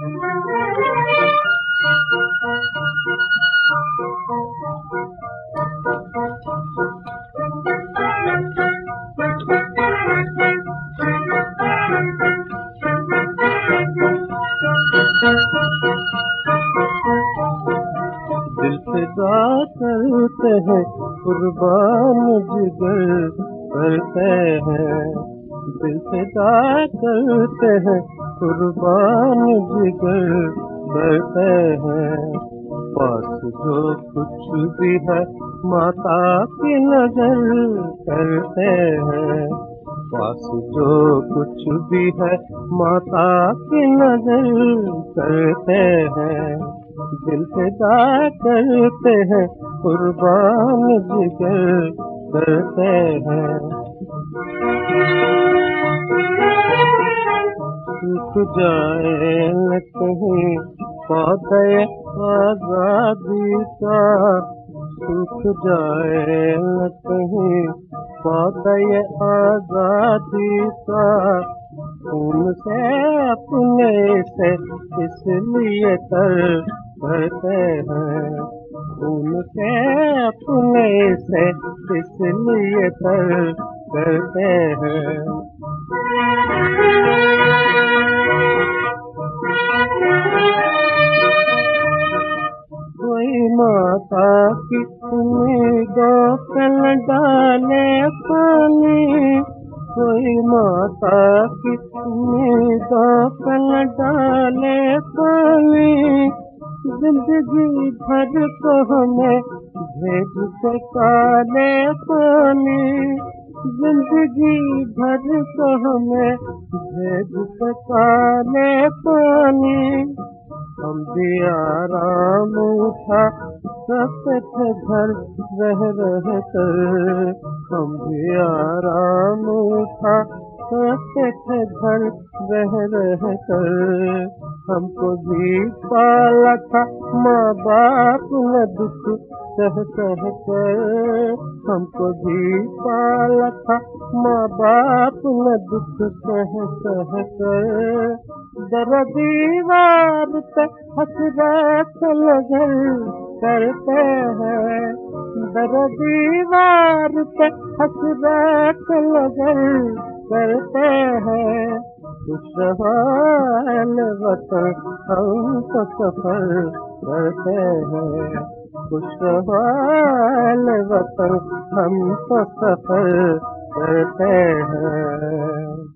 दिल फिदा करते हैं, कुर्बान जिगर करते हैं। दिल फिदा करते हैं, कुर्बान जिगर करते हैं। पास जो कुछ भी है माता की नजर करते हैं। पास जो कुछ भी है माता की नजर करते हैं। दिल फिदा करते हैं, कुर्बान जिगर करते हैं। सूख जाए न कहीं पौधे आजादी का, सूख जाए न कहीं पौधे आजादी का। खून से अपने से इसलिए करते हैं। खून से अपने से इसलिए करते हैं। कोई माता की उम्मीदों पे न डाले पानी, कोई माता की उम्मीदों पे न डाले पानी। जिंदगी भर को हमें भेज के काले पानी, जिंदगी भर को हमें भेज के काले पानी। हम भी आराम उठा सकते थे घर रह कर, हम भी आराम उठा सकते थे घर रह कर। हमको भी पाला था माँ बाप ने दुख सह कर, हमको भी पाला था माँ बाप ने दुख सह कर। दर दीवार पे हसरत नजर करते हैं, दर दीवार पे हसरत नजर करते हैं। खुशहाल वतन हम तो सफर करते हैं, खुशहाल वतन हम तो सफर करते हैं।